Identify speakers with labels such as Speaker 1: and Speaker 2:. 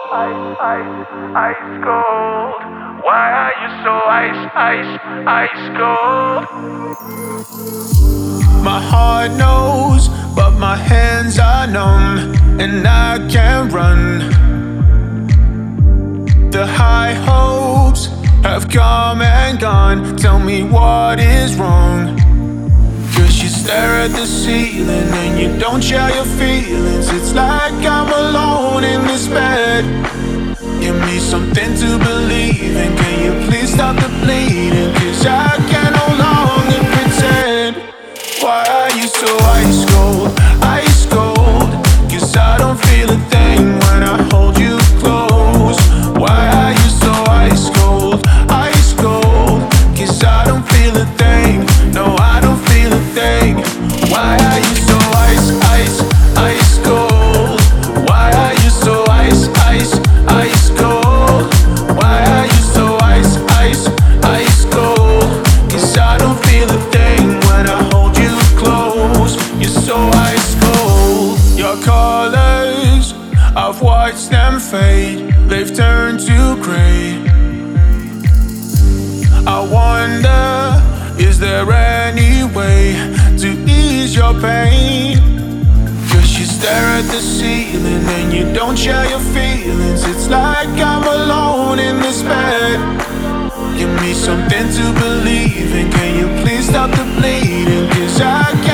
Speaker 1: Ice cold. Why are you so ice cold?
Speaker 2: My heart knows, but my hands are numb, and I can't run. The high hopes have come and gone. Tell me what is wrong. Cause you stare at the ceiling and you don't share your feelings. It's like I'm alone in this bed. Give me something to believe in. Can you please stop the bleeding? Cause I can no longer pretend. Why are you so ice cold? Ice cold. Cause I don't feel a thing when I hold you close. Why are you so ice cold? Ice cold. Cause I don't feel a thing. No, I don't feel a thing. Why are you so ice cold? Why are you so ice cold? Why are you so ice cold? Cause I don't feel a thing when I hold you close. You're so ice cold. Your colors, I've watched them fade. They've turned to gray. I wonder, is there any way to ease your pain? Cause you stare at the ceiling and you don't share your feelings. It's like I'm alone in this bed. Give me something to believe in. Can you please stop the bleeding? Cause I